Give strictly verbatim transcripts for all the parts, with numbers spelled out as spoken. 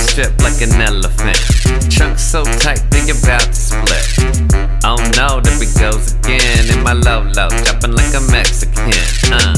strip like an elephant. Trunk so tight they about to split. Oh no, there it goes again. In my low low, dropping like a Mexican. Uh,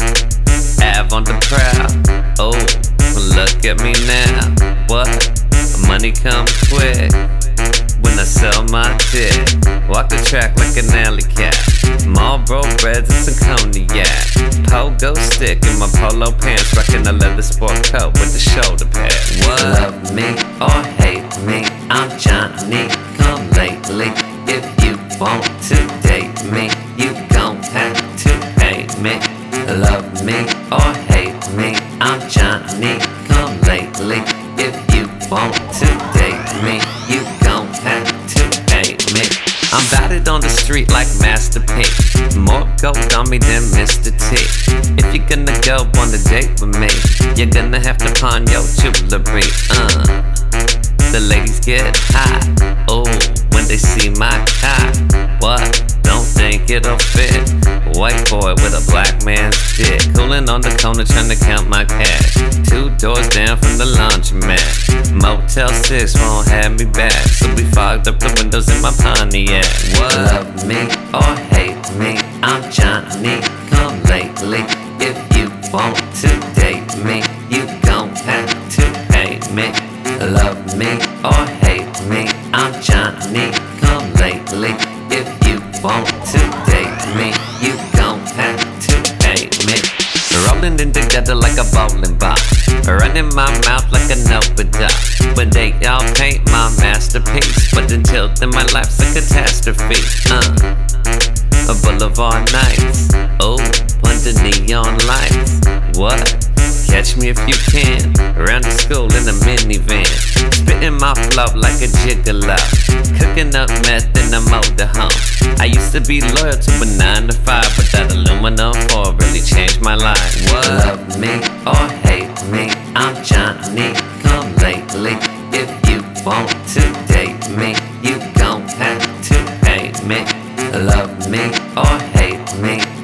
Av on the prowl. Oh, well, look at me now. What? Money comes quick when I sell my dick. Walk the track like an alley cat. Marlboro breads and some cognac. Pogo stick in my polo pants, rocking a leather sport coat with the shoulder pad. What? Love me or hate me, I'm Johnny come lately. If you want to date me, you gon' have to hate me. Love me or hate me, I'm Johnny come lately. If you want to date me, you gon' have to hate me. I'm batted on the street like Master P. More gold on me than Mister T. If you're gonna go on a date with me, you're gonna have to pawn your jewelry. Uh, the ladies get hot, oh, when they see my cock. What? Don't think it'll fit. White boy with a black man's dick. Cooling on the corner trying to count my cash. Two doors down from the laundromat. Motel six won't have me back, so we fogged up the windows in my Pontiac. What? Love me or hate me, I'm Johnny come lately. If you want to date me, you gon' have to hate me. Love me or hate me, I'm Johnny come lately. If you want to date me, you gon' have to hate me. Rolling in together like a bowling ball, running my mouth like an open door. But they all paint my masterpiece, but until then my life's a catastrophe. Uh, a boulevard nights, oh, under neon lights. What? Catch me if you can, around the school in a minivan, spitting my flow like a gigolo, cooking up meth in a motorhome. I used to be loyal to a nine to five, but that aluminum foil really changed my life. What? Love me or hate me, I'm Johnny come lately. If you want to date me, you gon' have to hate me. Love me or hate me,